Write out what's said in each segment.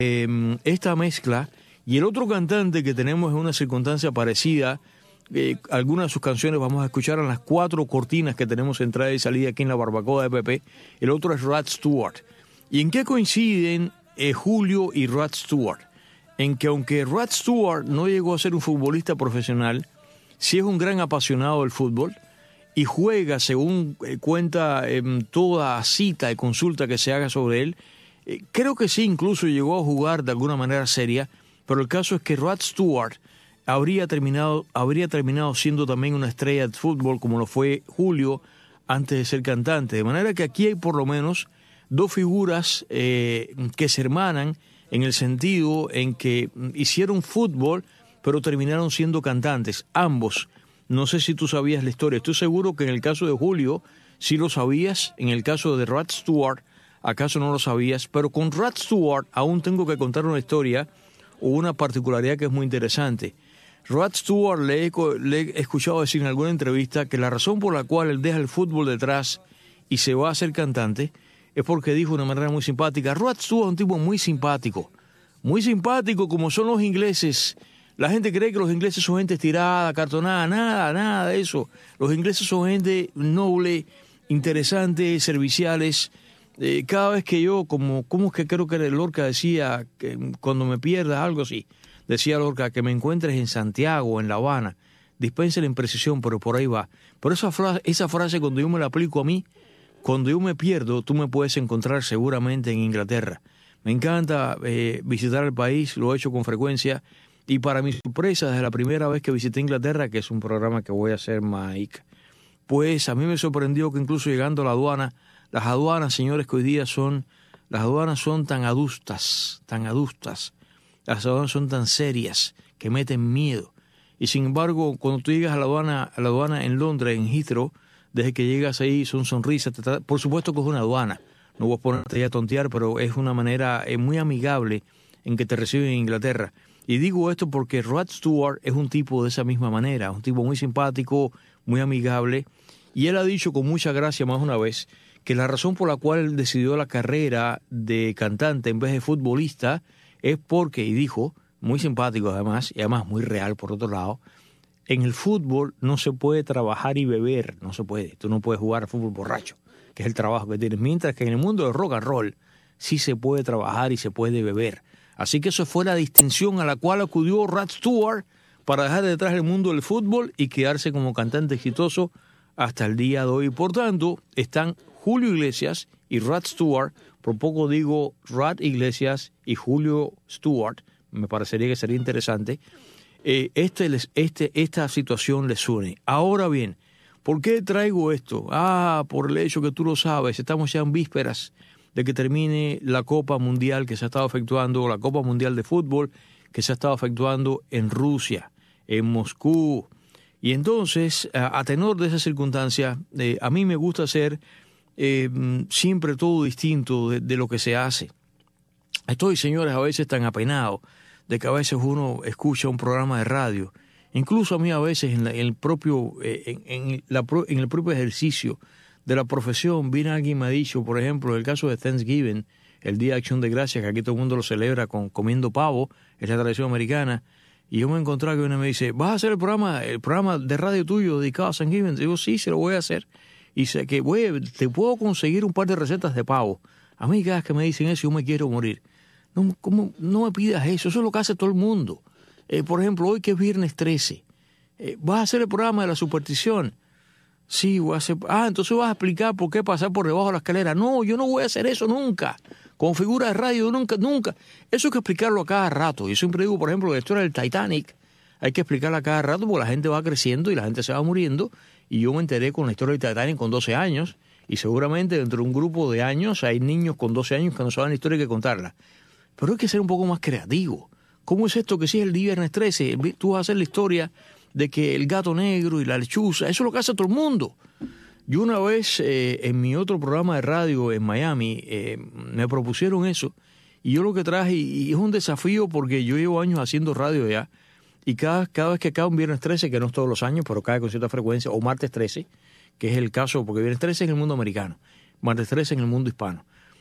esta mezcla. Y el otro cantante que tenemos en una circunstancia parecida, algunas de sus canciones vamos a escuchar en las 4 cortinas que tenemos entrada y salida aquí en la barbacoa de Pepe. El otro es Rod Stewart. ¿Y en qué coinciden Julio y Rod Stewart? En que aunque Rod Stewart no llegó a ser un futbolista profesional, sí es un gran apasionado del fútbol y juega, según cuenta toda cita y consulta que se haga sobre él. Creo que sí, incluso llegó a jugar de alguna manera seria, pero el caso es que Rod Stewart habría terminado siendo también una estrella de fútbol como lo fue Julio antes de ser cantante. De manera que aquí hay por lo menos 2 figuras que se hermanan en el sentido en que hicieron fútbol, pero terminaron siendo cantantes, ambos. No sé si tú sabías la historia. Estoy seguro que en el caso de Julio sí lo sabías. En el caso de Rod Stewart, acaso no lo sabías. Pero con Rod Stewart aún tengo que contar una historia o una particularidad que es muy interesante. Rod Stewart le he escuchado decir en alguna entrevista que la razón por la cual él deja el fútbol detrás y se va a ser cantante es porque dijo de una manera muy simpática. Rod Stewart es un tipo muy simpático como son los ingleses. La gente cree que los ingleses son gente estirada, cartonada, nada de eso. Los ingleses son gente noble, interesante, serviciales. Cada vez que yo, ¿cómo es que creo que Lorca decía que cuando me pierdas, algo así? Decía Lorca, que me encuentres en Santiago, en La Habana, dispense la imprecisión, pero por ahí va. Pero esa frase cuando yo me la aplico a mí, cuando yo me pierdo, tú me puedes encontrar seguramente en Inglaterra. Me encanta visitar el país, lo he hecho con frecuencia. Y para mi sorpresa, desde la primera vez que visité Inglaterra, que es un programa que voy a hacer, Mike, pues a mí me sorprendió que incluso llegando a la aduana, las aduanas, señores, que hoy día las aduanas son tan adustas, las aduanas son tan serias que meten miedo. Y sin embargo, cuando tú llegas a la aduana en Londres, en Heathrow, desde que llegas ahí son sonrisas, por supuesto que es una aduana, no voy a ponerte ya a tontear, pero es una manera muy amigable en que te reciben en Inglaterra. Y digo esto porque Rod Stewart es un tipo de esa misma manera, un tipo muy simpático, muy amigable, y él ha dicho con mucha gracia más una vez que la razón por la cual él decidió la carrera de cantante en vez de futbolista es porque, y dijo, muy simpático además, y además muy real por otro lado, en el fútbol no se puede trabajar y beber, no se puede, tú no puedes jugar al fútbol borracho, que es el trabajo que tienes, mientras que en el mundo del rock and roll sí se puede trabajar y se puede beber. Así que eso fue la distinción a la cual acudió Rod Stewart para dejar detrás el mundo del fútbol y quedarse como cantante exitoso hasta el día de hoy. Por tanto, están Julio Iglesias y Rod Stewart, por poco digo Rod Iglesias y Julio Stewart, me parecería que sería interesante. Esta situación les une. Ahora bien, ¿por qué traigo esto? Por el hecho que tú lo sabes, estamos ya en vísperas de que termine la Copa Mundial que se ha estado efectuando, la Copa Mundial de Fútbol que se ha estado efectuando en Rusia, en Moscú. Y entonces, a tenor de esa circunstancia, a mí me gusta hacer siempre todo distinto de lo que se hace. Estoy, señores, a veces tan apenado de que a veces uno escucha un programa de radio. Incluso a mí a veces en el propio ejercicio de la profesión, viene alguien y me ha dicho, por ejemplo, el caso de Thanksgiving, el Día de Acción de Gracias, que aquí todo el mundo lo celebra comiendo pavo, es la tradición americana, y yo me he encontrado que uno me dice, ¿vas a hacer el programa de radio tuyo dedicado a Thanksgiving? Digo, sí, se lo voy a hacer, y sé que te puedo conseguir un par de recetas de pavo. A mí cada vez que me dicen eso, yo me quiero morir. No, ¿cómo? No me pidas eso es lo que hace todo el mundo. Por ejemplo, hoy que es viernes 13, ¿vas a hacer el programa de la superstición? Sí, voy a hacer... entonces vas a explicar por qué pasar por debajo de la escalera. No, yo no voy a hacer eso nunca. Con figura de radio, nunca. Eso hay que explicarlo a cada rato. Yo siempre digo, por ejemplo, la historia del Titanic, hay que explicarla a cada rato porque la gente va creciendo y la gente se va muriendo. Y yo me enteré con la historia del Titanic con 12 años. Y seguramente dentro de un grupo de años hay niños con 12 años que no saben la historia y hay que contarla. Pero hay que ser un poco más creativo. ¿Cómo es esto que si es el viernes 13, tú vas a hacer la historia de que el gato negro y la lechuza, eso es lo que hace todo el mundo? Yo una vez en mi otro programa de radio en Miami me propusieron eso y yo lo que traje, y es un desafío porque yo llevo años haciendo radio ya, y cada vez que cae un viernes 13, que no es todos los años, pero cae con cierta frecuencia, o martes 13, que es el caso, porque viernes 13 en el mundo americano, martes 13 en el mundo hispano.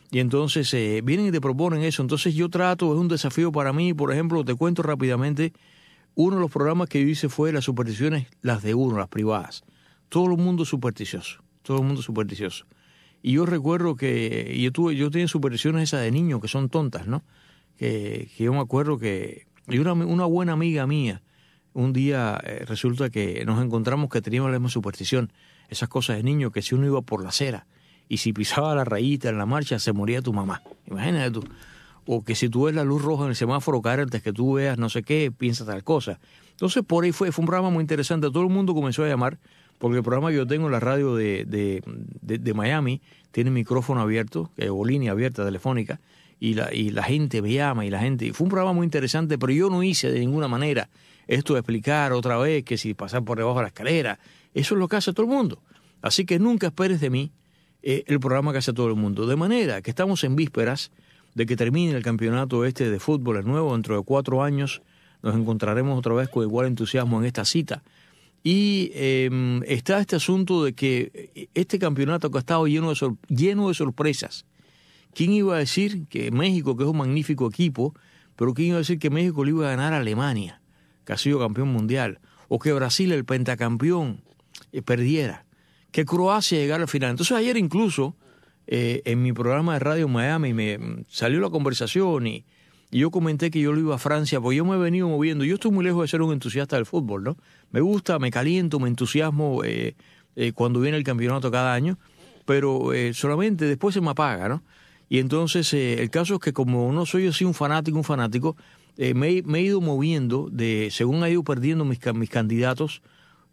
Y entonces vienen y te proponen eso. Entonces yo trato, es un desafío para mí. Por ejemplo, te cuento rápidamente, uno de los programas que yo hice fue las supersticiones, las de uno, las privadas. Todo el mundo supersticioso, todo el mundo supersticioso. Y yo recuerdo que yo tenía supersticiones esas de niño que son tontas, ¿no? Que yo me acuerdo que una buena amiga mía, un día resulta que nos encontramos que teníamos la misma superstición, esas cosas de niño, que si uno iba por la acera y si pisaba la rayita en la marcha se moría tu mamá, imagínate tú. O que si tú ves la luz roja en el semáforo caer antes que tú veas no sé qué, piensa tal cosa. Entonces por ahí fue un programa muy interesante, todo el mundo comenzó a llamar, porque el programa que yo tengo en la radio de Miami tiene micrófono abierto, o línea abierta telefónica, y la gente me llama y la gente... Fue un programa muy interesante, pero yo no hice de ninguna manera esto de explicar otra vez que si pasar por debajo de la escalera, eso es lo que hace todo el mundo. Así que nunca esperes de mí el programa que hace todo el mundo. De manera que estamos en vísperas de que termine el campeonato de fútbol, el nuevo, dentro de 4 años nos encontraremos otra vez con igual entusiasmo en esta cita. Y está este asunto de que este campeonato que ha estado lleno de sorpresas. ¿Quién iba a decir que México, que es un magnífico equipo, pero quién iba a decir que México le iba a ganar a Alemania, que ha sido campeón mundial, o que Brasil, el pentacampeón, perdiera, que Croacia llegara al final? Entonces ayer incluso en mi programa de radio en Miami me salió la conversación y yo comenté que yo lo iba a Francia, porque yo me he venido moviendo. Yo estoy muy lejos de ser un entusiasta del fútbol, ¿no? Me gusta, me caliento, me entusiasmo cuando viene el campeonato cada año, pero solamente después se me apaga, ¿no? Y entonces el caso es que como no soy así un fanático, me he ido moviendo según ha ido perdiendo mis candidatos.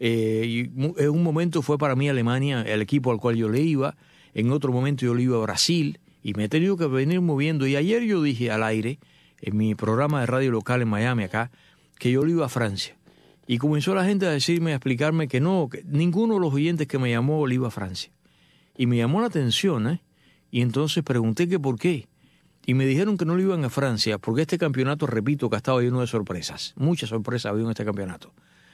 Y en un momento fue para mí Alemania, el equipo al cual yo le iba. En otro momento yo le iba a Brasil y me he tenido que venir moviendo. Y ayer yo dije al aire, en mi programa de radio local en Miami acá, que yo le iba a Francia. Y comenzó la gente a decirme, a explicarme que no, que ninguno de los oyentes que me llamó le iba a Francia. Y me llamó la atención, y entonces pregunté que por qué. Y me dijeron que no le iban a Francia, porque este campeonato, repito, que ha estado lleno de sorpresas. Muchas sorpresas ha habido en este campeonato.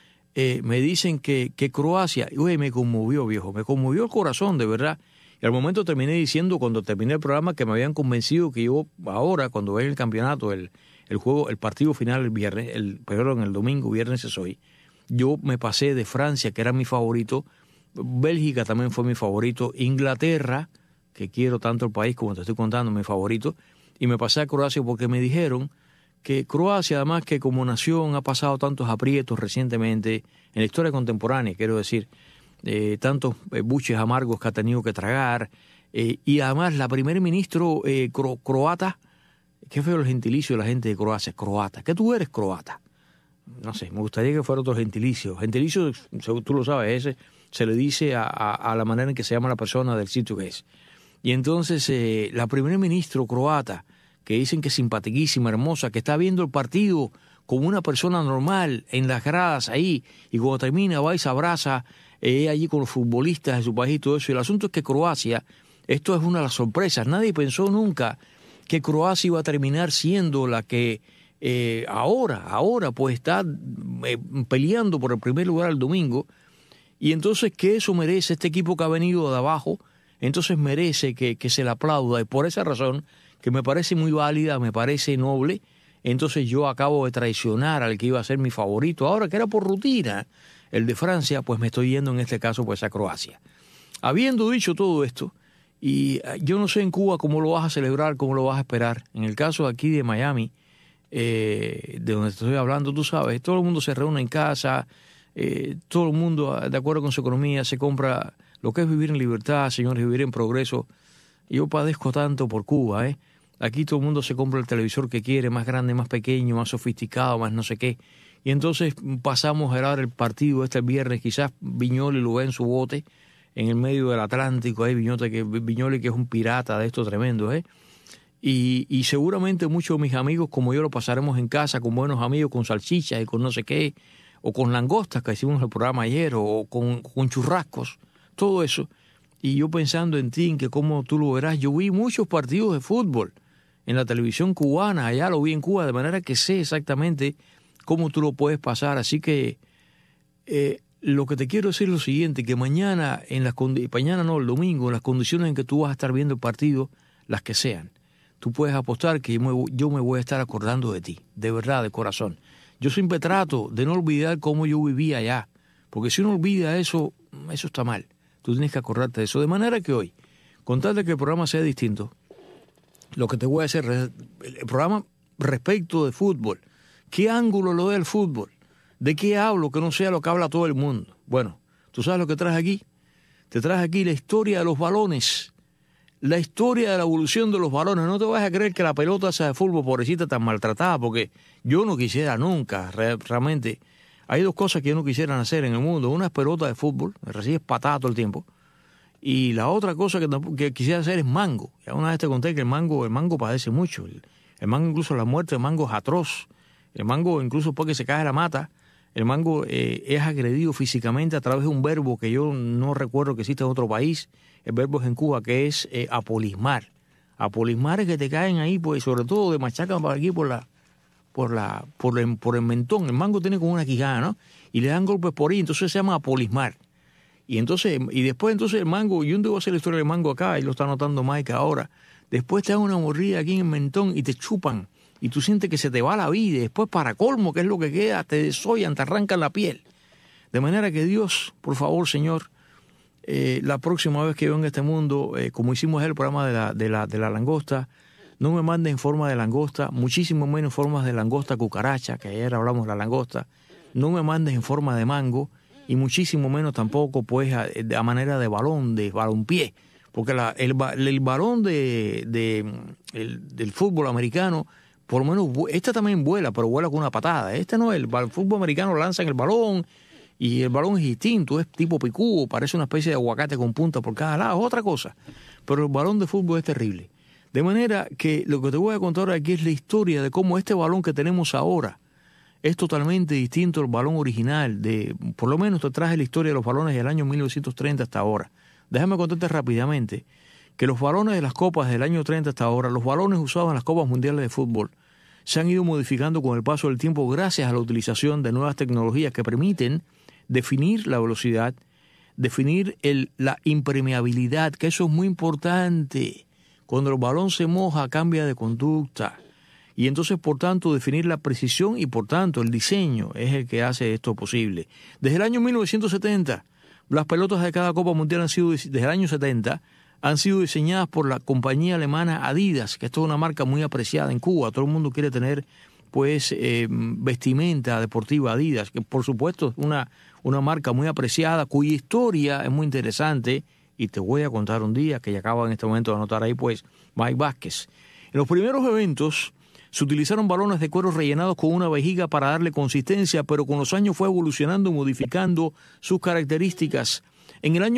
Me dicen que Croacia, me conmovió, viejo, me conmovió el corazón, de verdad. Y al momento terminé diciendo, cuando terminé el programa, que me habían convencido que yo ahora, cuando vea el campeonato, el partido final el viernes, el domingo, viernes es hoy, yo me pasé de Francia, que era mi favorito, Bélgica también fue mi favorito, Inglaterra, que quiero tanto el país como te estoy contando, mi favorito, y me pasé a Croacia porque me dijeron que Croacia, además que como nación ha pasado tantos aprietos recientemente, en la historia contemporánea, quiero decir, tantos buches amargos que ha tenido que tragar, y además la primer ministro croata, qué feo el gentilicio de la gente de Croacia, croata, ¿qué tú eres croata? No sé, me gustaría que fuera otro gentilicio. Gentilicio, tú lo sabes, ese se le dice a la manera en que se llama la persona del sitio que es. Y entonces la primer ministro croata, que dicen que es simpaticísima, hermosa, que está viendo el partido como una persona normal en las gradas ahí, y cuando termina va y se abraza allí con los futbolistas de su país y todo eso. Y el asunto es que Croacia, esto es una de las sorpresas, nadie pensó nunca que Croacia iba a terminar siendo la que ahora pues está peleando por el primer lugar el domingo. Y entonces que eso merece, este equipo que ha venido de abajo, entonces merece que se le aplauda, y por esa razón, que me parece muy válida, me parece noble, entonces yo acabo de traicionar al que iba a ser mi favorito, ahora que era por rutina, el de Francia, pues me estoy yendo en este caso pues a Croacia. Habiendo dicho todo esto, y yo no sé en Cuba cómo lo vas a celebrar, cómo lo vas a esperar, en el caso aquí de Miami, de donde estoy hablando, tú sabes, todo el mundo se reúne en casa, todo el mundo, de acuerdo con su economía, se compra lo que es vivir en libertad, señores, vivir en progreso. Yo padezco tanto por Cuba, Aquí todo el mundo se compra el televisor que quiere, más grande, más pequeño, más sofisticado, más no sé qué. Y entonces pasamos a ver el partido el viernes, quizás Viñoli lo ve en su bote, en el medio del Atlántico, Viñoli que es un pirata de esto tremendo, Y seguramente muchos de mis amigos, como yo, lo pasaremos en casa con buenos amigos, con salchichas y con no sé qué, o con langostas, que hicimos el programa ayer, o con churrascos, todo eso. Y yo pensando en ti, en que cómo tú lo verás, yo vi muchos partidos de fútbol en la televisión cubana, allá lo vi en Cuba, de manera que sé exactamente cómo tú lo puedes pasar. Así que lo que te quiero decir es lo siguiente, que mañana, el domingo, en las condiciones en que tú vas a estar viendo el partido, las que sean, tú puedes apostar que yo me voy a estar acordando de ti, de verdad, de corazón. Yo siempre trato de no olvidar cómo yo vivía allá, porque si uno olvida eso, eso está mal. Tú tienes que acordarte de eso. De manera que hoy, con tal de que el programa sea distinto, lo que te voy a hacer es el programa respecto de fútbol. ¿Qué ángulo lo da el fútbol? ¿De qué hablo que no sea lo que habla todo el mundo? Bueno, ¿tú sabes lo que traes aquí? Te traes aquí la historia de los balones, la historia de la evolución de los balones. No te vas a creer que la pelota esa de fútbol, pobrecita, tan maltratada, porque yo no quisiera nunca, realmente. Hay dos cosas que yo no quisiera hacer en el mundo. Una es pelota de fútbol, recibes patada todo el tiempo. Y la otra cosa que quisiera hacer es mango. Ya una vez te conté que el mango padece mucho. El mango, incluso la muerte del mango es atroz. El mango, incluso después que se cae la mata, el mango es agredido físicamente a través de un verbo que yo no recuerdo que existe en otro país. El verbo es en Cuba, que es apolismar. Apolismar es que te caen ahí, pues, sobre todo de machacan por aquí por el mentón. El mango tiene como una quijada, ¿no? Y le dan golpes por ahí, entonces se llama apolismar. Y después el mango, yo no voy a hacer la historia del mango acá, y lo está notando Mike ahora. Después te dan una mordida aquí en el mentón y te chupan. Y tú sientes que se te va la vida. Y después, para colmo, que es lo que queda, te desollan, te arrancan la piel. De manera que Dios, por favor, Señor, la próxima vez que venga a este mundo, como hicimos el programa de la langosta, no me mande en forma de langosta, muchísimo menos en forma de langosta cucaracha, que ayer hablamos de la langosta. No me mandes en forma de mango, y muchísimo menos tampoco pues a manera de balonpié, porque el balón del fútbol americano, por lo menos, este también vuela, pero vuela con una patada. Este no, el fútbol americano lanzan el balón, y el balón es distinto, es tipo picudo, parece una especie de aguacate con punta por cada lado, es otra cosa. Pero el balón de fútbol es terrible. De manera que lo que te voy a contar aquí es la historia de cómo este balón que tenemos ahora es totalmente distinto al balón original. Por lo menos te traje la historia de los balones del año 1930 hasta ahora. Déjame contarte rápidamente que los balones de las copas del año 30 hasta ahora, los balones usados en las copas mundiales de fútbol, se han ido modificando con el paso del tiempo gracias a la utilización de nuevas tecnologías que permiten definir la velocidad, definir la impermeabilidad, que eso es muy importante. Cuando el balón se moja, cambia de conducta. Y entonces, por tanto, definir la precisión y, por tanto, el diseño es el que hace esto posible. Desde el año 1970, las pelotas de cada Copa Mundial desde el año 70, han sido diseñadas por la compañía alemana Adidas, que esto es una marca muy apreciada en Cuba. Todo el mundo quiere tener, pues, vestimenta deportiva Adidas, que por supuesto es una marca muy apreciada, cuya historia es muy interesante, y te voy a contar un día, que ya acaba en este momento de anotar ahí, pues, Mike Vázquez. En los primeros eventos se utilizaron balones de cuero rellenados con una vejiga para darle consistencia, pero con los años fue evolucionando, modificando sus características. En el año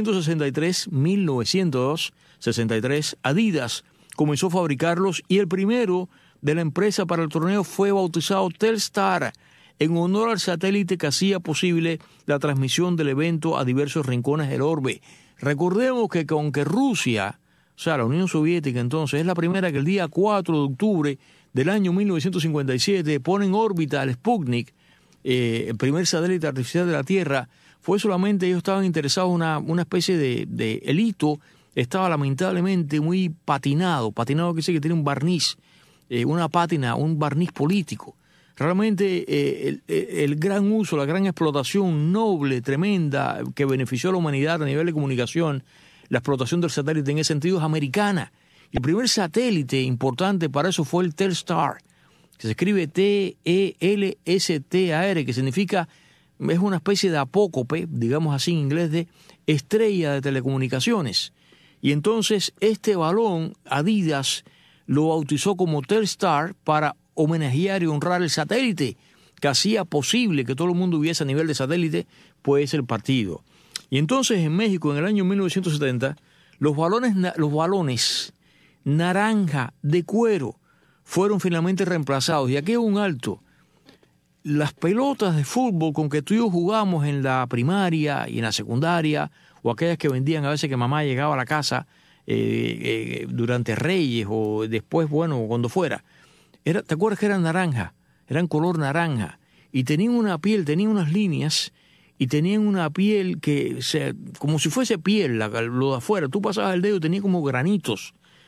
1963, Adidas comenzó a fabricarlos, y el primero de la empresa para el torneo fue bautizado Telstar, en honor al satélite que hacía posible la transmisión del evento a diversos rincones del orbe. Recordemos que aunque Rusia, o sea, la Unión Soviética entonces, es la primera que el día 4 de octubre del año 1957 pone en órbita al Sputnik, el primer satélite artificial de la Tierra, fue solamente ellos estaban interesados en una especie de el hito estaba lamentablemente muy patinado quiere decir que tiene un barniz, una pátina, un barniz político. Realmente el gran uso, la gran explotación noble, tremenda, que benefició a la humanidad a nivel de comunicación, la explotación del satélite en ese sentido es americana. El primer satélite importante para eso fue el Telstar, que se escribe T-E-L-S-T-A-R, que significa, es una especie de apócope, digamos así en inglés, de estrella de telecomunicaciones. Y entonces este balón, Adidas lo bautizó como Telstar para homenajear y honrar el satélite que hacía posible que todo el mundo hubiese a nivel de satélite, pues el partido. Y entonces en México, en el año 1970, los balones naranja de cuero fueron finalmente reemplazados. Y aquí hay un alto. Las pelotas de fútbol con que tú y yo jugamos en la primaria y en la secundaria, o aquellas que vendían a veces que mamá llegaba a la casa durante Reyes o después, bueno, cuando fuera, ¿te acuerdas que eran naranja? Eran color naranja. Y tenían una piel, tenían unas líneas, y tenían una piel como si fuese piel, lo de afuera. Tú pasabas el dedo y tenía como granitos.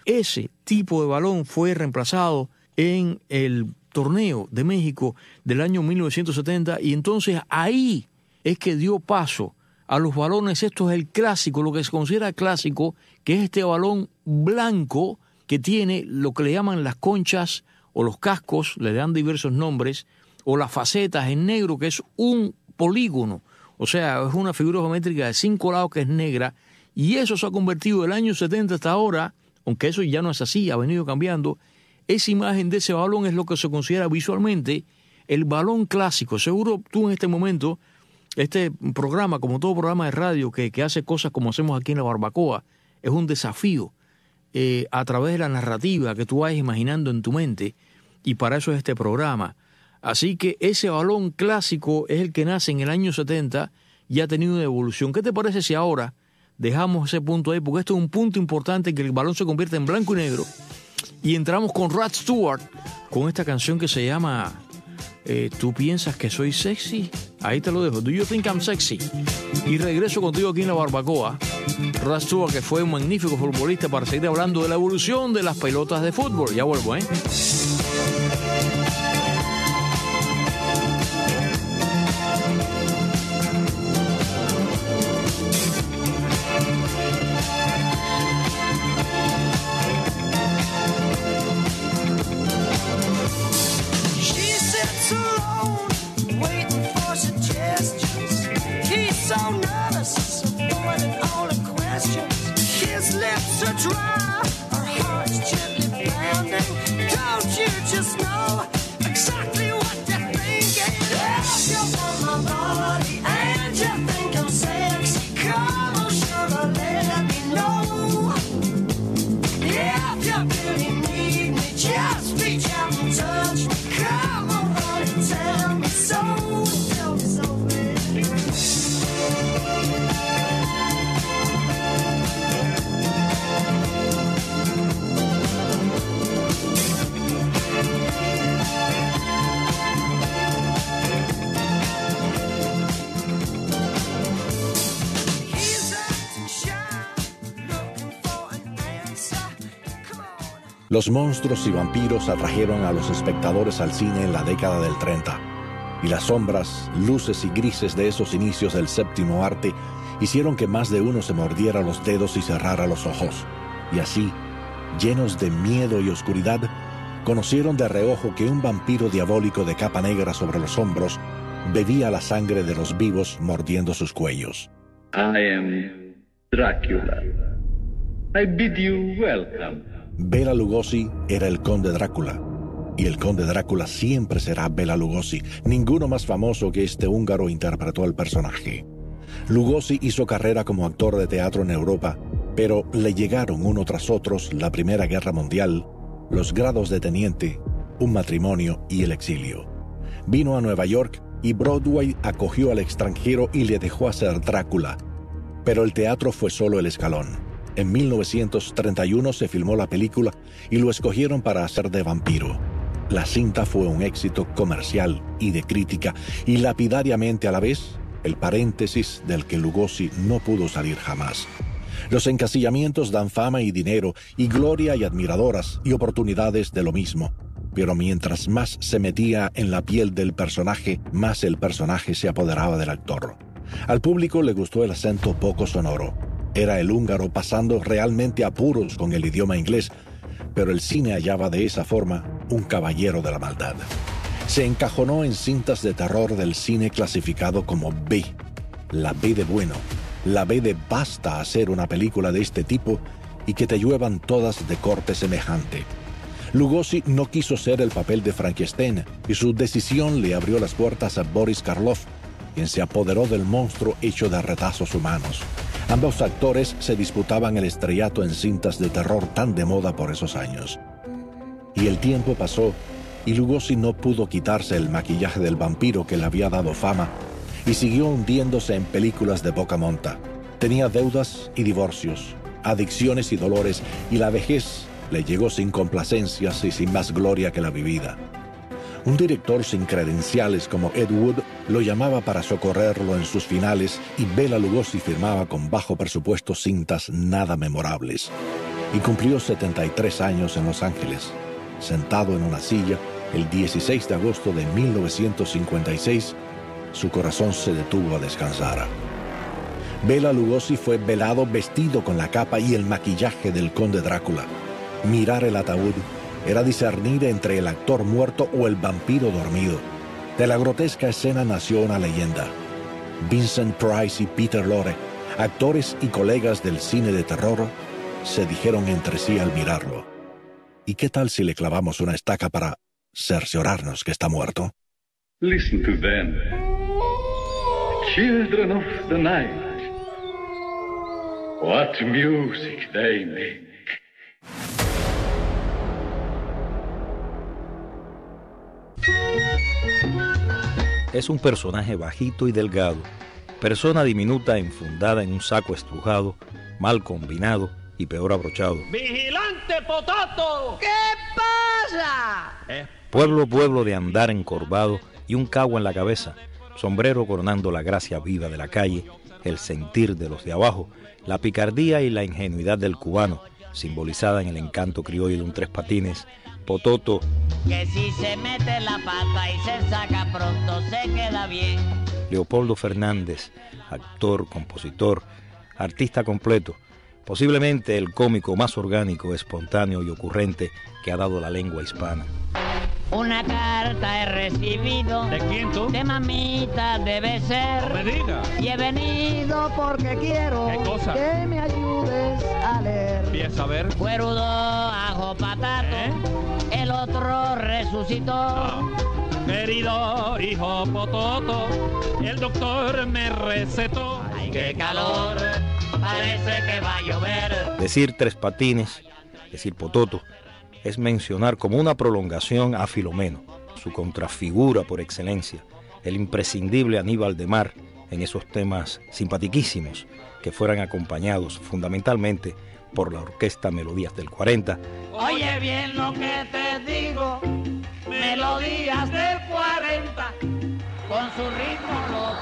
Ese tipo de balón fue reemplazado en el torneo de México del año 1970 y entonces ahí es que dio paso a los balones. Esto es el clásico, lo que se considera clásico, que es este balón blanco que tiene lo que le llaman las conchas o los cascos, le dan diversos nombres, o las facetas en negro, que es un polígono, o sea, es una figura geométrica de 5 lados que es negra, y eso se ha convertido del año 70 hasta ahora, aunque eso ya no es así, ha venido cambiando. Esa imagen de ese balón es lo que se considera visualmente el balón clásico. Seguro tú en este momento, este programa, como todo programa de radio que hace cosas como hacemos aquí en La Barbacoa, es un desafío a través de la narrativa que tú vayas imaginando en tu mente, y para eso es este programa. Así que ese balón clásico es el que nace en el año 70 y ha tenido una evolución. ¿Qué te parece si ahora dejamos ese punto ahí? Porque esto es un punto importante en que el balón se convierte en blanco y negro. Y entramos con Rod Stewart, con esta canción que se llama ¿Tú piensas que soy sexy? Ahí te lo dejo. Do you think I'm sexy? Y regreso contigo aquí en La Barbacoa. Rod Stewart, que fue un magnífico futbolista, para seguir hablando de la evolución de las pelotas de fútbol. Ya vuelvo, ¿eh? Dry, our hearts gently pounding. Don't you just know exactly what you're thinking? If you want my body and you think I'm sexy, come on, sugar, let me know. If you really need me, just reach out and touch me. Come on, run and tell me so. Tell me so, baby. Los monstruos y vampiros atrajeron a los espectadores al cine en la década del 30, y las sombras, luces y grises de esos inicios del séptimo arte hicieron que más de uno se mordiera los dedos y cerrara los ojos. Y así, llenos de miedo y oscuridad, conocieron de reojo que un vampiro diabólico de capa negra sobre los hombros bebía la sangre de los vivos mordiendo sus cuellos. I am Dracula. I bid you welcome. Bela Lugosi era el conde Drácula, y el conde Drácula siempre será Bela Lugosi. Ninguno más famoso que este húngaro interpretó el personaje. Lugosi hizo carrera como actor de teatro en Europa, pero le llegaron uno tras otros la Primera Guerra Mundial, los grados de teniente, un matrimonio y el exilio. Vino a Nueva York y Broadway acogió al extranjero y le dejó hacer Drácula. Pero el teatro fue solo el escalón. En 1931 se filmó la película y lo escogieron para hacer de vampiro. La cinta fue un éxito comercial y de crítica, y lapidariamente a la vez, el paréntesis del que Lugosi no pudo salir jamás. Los encasillamientos dan fama y dinero, y gloria y admiradoras, y oportunidades de lo mismo. Pero mientras más se metía en la piel del personaje, más el personaje se apoderaba del actor. Al público le gustó el acento poco sonoro. Era el húngaro pasando realmente apuros con el idioma inglés, pero el cine hallaba de esa forma un caballero de la maldad. Se encajonó en cintas de terror del cine clasificado como B, la B de bueno, la B de basta hacer una película de este tipo y que te lluevan todas de corte semejante. Lugosi no quiso ser el papel de Frankenstein, y su decisión le abrió las puertas a Boris Karloff, quien se apoderó del monstruo hecho de retazos humanos. Ambos actores se disputaban el estrellato en cintas de terror tan de moda por esos años. Y el tiempo pasó, y Lugosi no pudo quitarse el maquillaje del vampiro que le había dado fama, y siguió hundiéndose en películas de poca monta. Tenía deudas y divorcios, adicciones y dolores, y la vejez le llegó sin complacencias y sin más gloria que la vivida. Un director sin credenciales como Ed Wood lo llamaba para socorrerlo en sus finales, y Bela Lugosi firmaba con bajo presupuesto cintas nada memorables. y cumplió 73 años en Los Ángeles, sentado en una silla. El 16 de agosto de 1956, su corazón se detuvo a descansar. Bela Lugosi fue velado vestido con la capa y el maquillaje del conde Drácula. Mirar el ataúd era discernir entre el actor muerto o el vampiro dormido. De la grotesca escena nació una leyenda. Vincent Price y Peter Lorre, actores y colegas del cine de terror, se dijeron entre sí al mirarlo: ¿y qué tal si le clavamos una estaca para cerciorarnos que está muerto? Listen to them. Children of the night. What music they make. Es un personaje bajito y delgado, persona diminuta enfundada en un saco estrujado, mal combinado y peor abrochado. ¡Vigilante Potato! ¿Qué pasa? Pueblo de andar encorvado y un cabo en la cabeza, sombrero coronando la gracia viva de la calle, el sentir de los de abajo, la picardía y la ingenuidad del cubano, simbolizada en el encanto criollo de un tres patines. Pototo, que si se mete la pata y se saca pronto se queda bien. Leopoldo Fernández, actor, compositor, artista completo, posiblemente el cómico más orgánico, espontáneo y ocurrente que ha dado la lengua hispana. Una carta he recibido. ¿De quién tú? De mamita debe ser. No me digas. Y he venido porque quiero ¿Qué cosa? que me ayudes a leer. Empieza a ver. Cuerudo, ajo, patato. El otro resucitó. Querido hijo Pototo, el doctor me recetó. Ay, qué calor, parece que va a llover. Decir tres patines, decir Pototo, es mencionar como una prolongación a Filomeno, su contrafigura por excelencia, el imprescindible Aníbal de Mar en esos temas simpatiquísimos que fueran acompañados fundamentalmente por la orquesta Melodías del 40. Oye bien lo que te digo, Melodías del 40, con su ritmo lo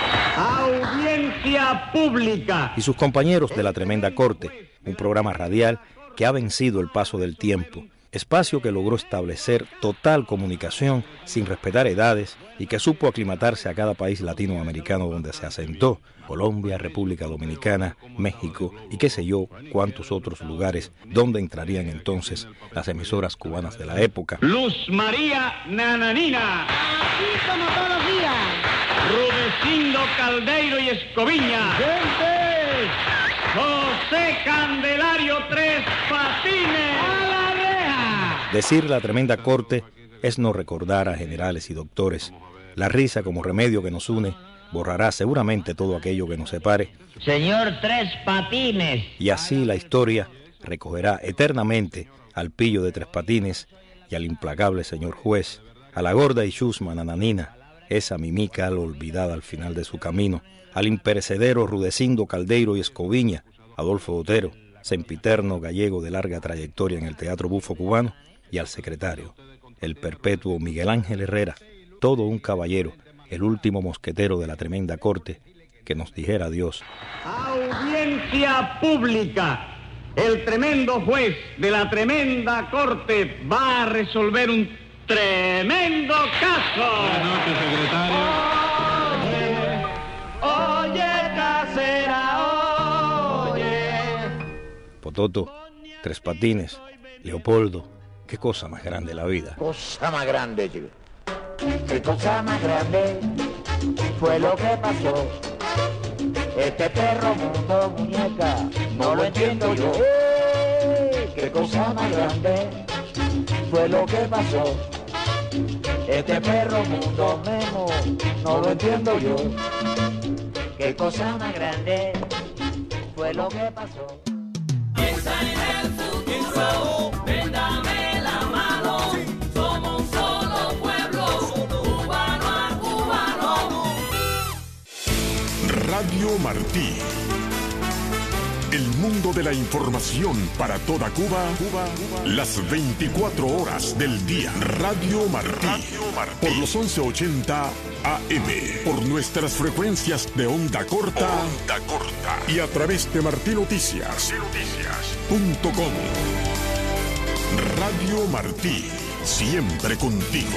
Audiencia pública. Y sus compañeros de La Tremenda Corte, un programa radial que ha vencido el paso del tiempo, espacio que logró establecer total comunicación sin respetar edades y que supo aclimatarse a cada país latinoamericano donde se asentó: Colombia, República Dominicana, México y qué sé yo cuántos otros lugares donde entrarían entonces las emisoras cubanas de la época. Luz María Nananina. Así como todos los días. Rudecindo Caldeiro y Escoviña. ¡Gente! José Candelario Tres Patines. ¡A la reja! Decir La Tremenda Corte es no recordar a generales y doctores. La risa como remedio que nos une borrará seguramente todo aquello que nos separe. Señor Tres Patines. Y así la historia recogerá eternamente al pillo de Tres Patines y al implacable señor juez, a la gorda y chusma Nananina, esa mimica al olvidada al final de su camino, al imperecedero Rudecindo Caldeiro y Escoviña, Adolfo Otero, sempiterno gallego de larga trayectoria en el teatro bufo cubano, y al secretario, el perpetuo Miguel Ángel Herrera, todo un caballero, el último mosquetero de La Tremenda Corte, que nos dijera adiós. Audiencia pública. El tremendo juez de La Tremenda Corte va a resolver un tremendo caso. Buenas noches, secretario. Oye, casera, oye. Pototo, Tres Patines, Leopoldo, qué cosa más grande la vida. Cosa más grande, chico. Qué cosa más grande fue lo que pasó. Este perro mundo, muñeca, no lo entiendo yo. Qué cosa más grande fue lo que pasó. Este perro mundo, Memo, no lo entiendo yo. Qué cosa más grande fue lo que pasó. Piensa en el futuro, véndame la mano. Somos un solo pueblo, cubano a cubano. Radio Martí. El mundo de la información para toda Cuba, las 24 horas del día. Radio Martí, por los 1180 AM, por nuestras frecuencias de onda corta, y a través de martinoticias.com. Radio Martí, siempre contigo.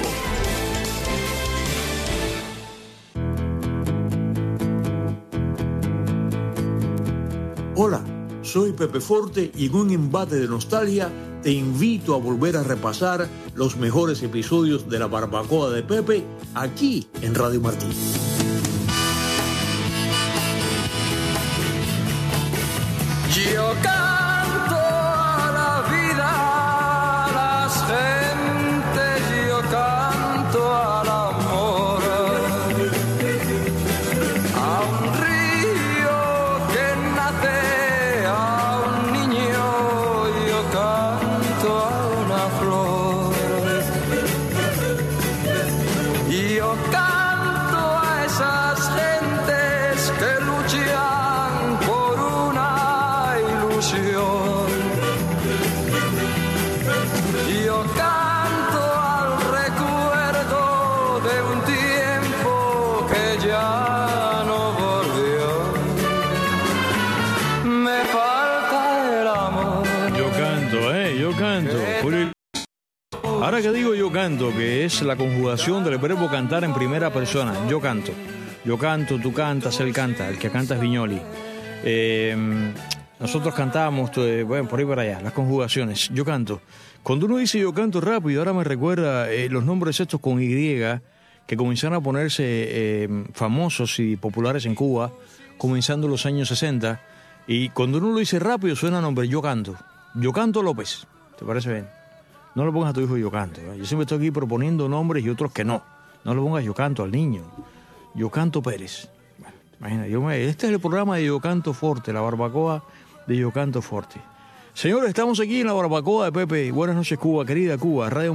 Hola, soy Pepe Forte y en un embate de nostalgia te invito a volver a repasar los mejores episodios de La Barbacoa de Pepe aquí en Radio Martí. Yo canto a la vida, a las gentes, yo canto al amor, a un río que nace, a un niño, yo canto a una flor, y yo canto a esas gentes que luchan por una ilusión. Yo canto al recuerdo de un tiempo que ya no volvió. Me falta el amor. Yo canto. Ahora que digo yo canto, que es la conjugación del verbo cantar en primera persona. Yo canto, tú cantas, él canta. El que canta es Viñoli. Nosotros cantamos, bueno, por ahí para allá, las conjugaciones. Yo canto. Cuando uno dice yo canto rápido, ahora me recuerda los nombres estos con Y, que comenzaron a ponerse famosos y populares en Cuba, comenzando los años 60. Y cuando uno lo dice rápido, suena nombre, yo canto. Yo canto López. ¿Te parece bien? No le pongas a tu hijo yo canto. Yo siempre estoy aquí proponiendo nombres y otros que no. No le pongas yo canto al niño. Yo canto Pérez. Bueno, imagina, este es el programa de Yo Canto Forte, la barbacoa de Yo Canto Forte. Señores, estamos aquí en la barbacoa de Pepe. Buenas noches, Cuba, querida Cuba. Radio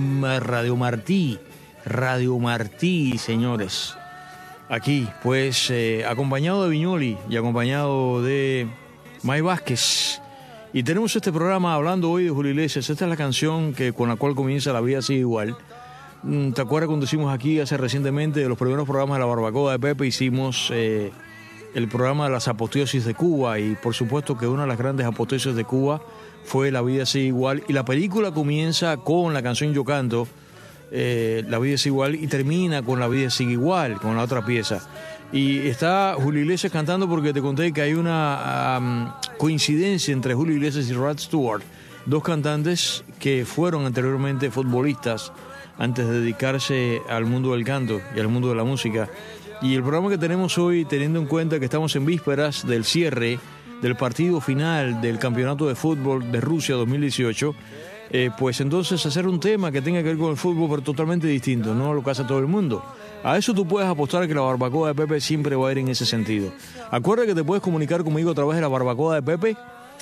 Martí, señores. Aquí, pues, acompañado de Viñoli y acompañado de May Vázquez. Y tenemos este programa hablando hoy de Julio Iglesias. Esta es la canción con la cual comienza La Vida Sigue Igual. ¿Te acuerdas cuando hicimos aquí hace recientemente de los primeros programas de la barbacoa de Pepe? Hicimos el programa de las apoteosis de Cuba, y por supuesto que una de las grandes apoteosis de Cuba fue La Vida Sigue Igual, y la película comienza con la canción Yo Canto, La Vida Sigue Igual, y termina con La Vida Sigue Igual, con la otra pieza. Y está Julio Iglesias cantando porque te conté que hay una coincidencia entre Julio Iglesias y Rod Stewart, dos cantantes que fueron anteriormente futbolistas antes de dedicarse al mundo del canto y al mundo de la música. Y el programa que tenemos hoy, teniendo en cuenta que estamos en vísperas del cierre del partido final del Campeonato de Fútbol de Rusia 2018, pues entonces hacer un tema que tenga que ver con el fútbol, pero totalmente distinto, no lo que hace todo el mundo. A eso tú puedes apostar que la barbacoa de Pepe siempre va a ir en ese sentido. Acuerda que te puedes comunicar conmigo a través de la barbacoa de Pepe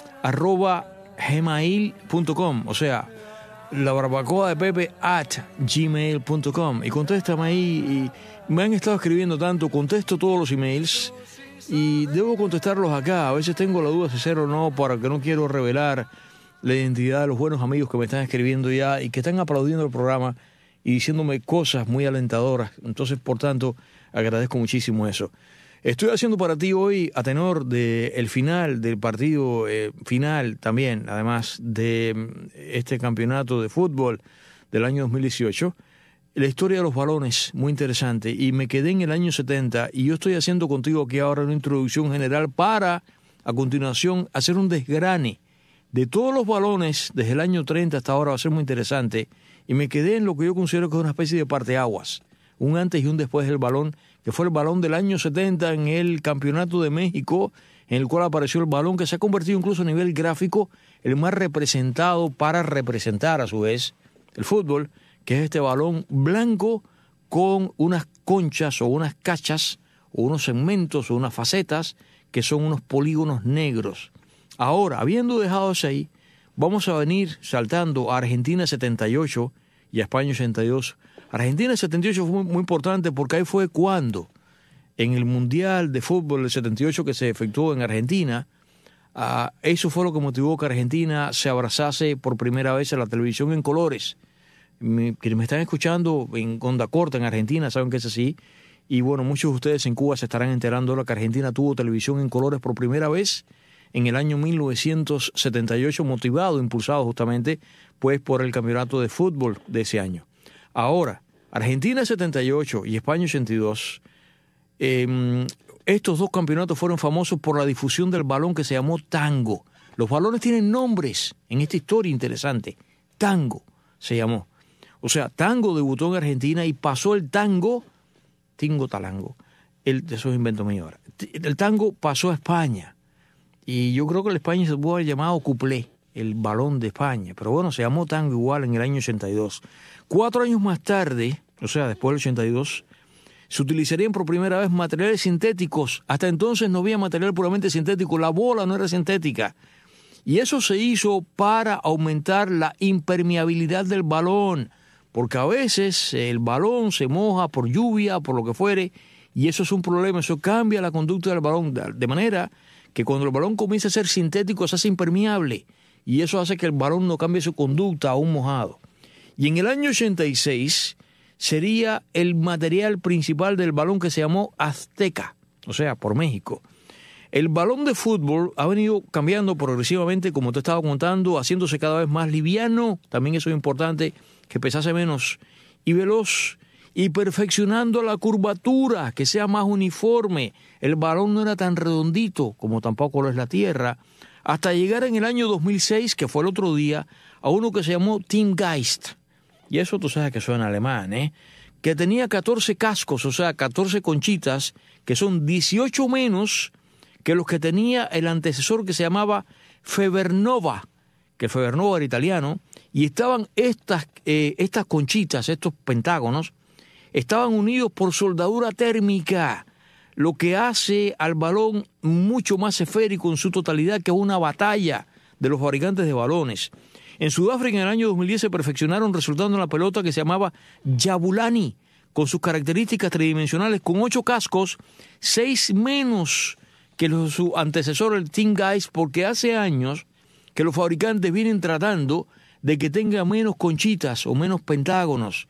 @gmail.com, o sea, la barbacoa de Pepe @gmail.com, y contéstame ahí. Y me han estado escribiendo tanto, contesto todos los emails y debo contestarlos acá. A veces tengo la duda si ser o no, para que no quiero revelar la identidad de los buenos amigos que me están escribiendo ya y que están aplaudiendo el programa y diciéndome cosas muy alentadoras. Entonces, por tanto, agradezco muchísimo eso. Estoy haciendo para ti hoy, a tenor del final del partido final también, además de este campeonato de fútbol del año 2018, la historia de los balones, muy interesante. Y me quedé en el año 70 y yo estoy haciendo contigo aquí ahora una introducción general para, a continuación, hacer un desgrane de todos los balones desde el año 30 hasta ahora. Va a ser muy interesante. Y me quedé en lo que yo considero que es una especie de parteaguas, un antes y un después del balón, que fue el balón del año 70 en el Campeonato de México, en el cual apareció el balón que se ha convertido incluso a nivel gráfico el más representado para representar a su vez el fútbol, que es este balón blanco con unas conchas o unas cachas o unos segmentos o unas facetas que son unos polígonos negros. Ahora, habiendo dejado eso ahí, vamos a venir saltando a Argentina 78 y a España 82. Argentina 78 fue muy importante porque ahí fue cuando, en el Mundial de Fútbol del 78 que se efectuó en Argentina, Eso fue lo que motivó que Argentina se abrazase por primera vez a la televisión en colores. Quienes me están escuchando en onda corta en Argentina saben que es así. Y bueno, muchos de ustedes en Cuba se estarán enterando de que Argentina tuvo televisión en colores por primera vez en el año 1978, impulsado justamente pues por el campeonato de fútbol de ese año. Ahora, Argentina 78 y España 82, estos dos campeonatos fueron famosos por la difusión del balón que se llamó tango. Los balones tienen nombres en esta historia interesante. Tango se llamó. O sea, tango debutó en Argentina y pasó el tango, tingo talango, eso es invento mío ahora. El tango pasó a España. Y yo creo que en España se pudo haber llamado cuplé, el balón de España. Pero bueno, se llamó tango igual en el año 82. 4 años más tarde, o sea, después del 82, se utilizarían por primera vez materiales sintéticos. Hasta entonces no había material puramente sintético. La bola no era sintética. Y eso se hizo para aumentar la impermeabilidad del balón. Porque a veces el balón se moja por lluvia, por lo que fuere, y eso es un problema. Eso cambia la conducta del balón, de manera que cuando el balón comienza a ser sintético se hace impermeable, y eso hace que el balón no cambie su conducta a un mojado. Y en el año 86 sería el material principal del balón que se llamó Azteca, o sea, por México. El balón de fútbol ha venido cambiando progresivamente, como te estaba contando, haciéndose cada vez más liviano, también eso es importante, que pesase menos y veloz, y perfeccionando la curvatura, que sea más uniforme. El balón no era tan redondito como tampoco lo es la Tierra, hasta llegar en el año 2006, que fue el otro día, a uno que se llamó Teamgeist. Y eso tú sabes que suena alemán, que tenía 14 cascos, o sea, 14 conchitas, que son 18 menos que los que tenía el antecesor que se llamaba Febernova, que el Febernova era italiano, y estaban estas conchitas, estos pentágonos, estaban unidos por soldadura térmica, lo que hace al balón mucho más esférico en su totalidad que una batalla de los fabricantes de balones. En Sudáfrica en el año 2010 se perfeccionaron resultando en la pelota que se llamaba Jabulani, con sus características tridimensionales, con 8 cascos, 6 menos que su antecesor, el Teamgeist, porque hace años que los fabricantes vienen tratando de que tenga menos conchitas o menos pentágonos.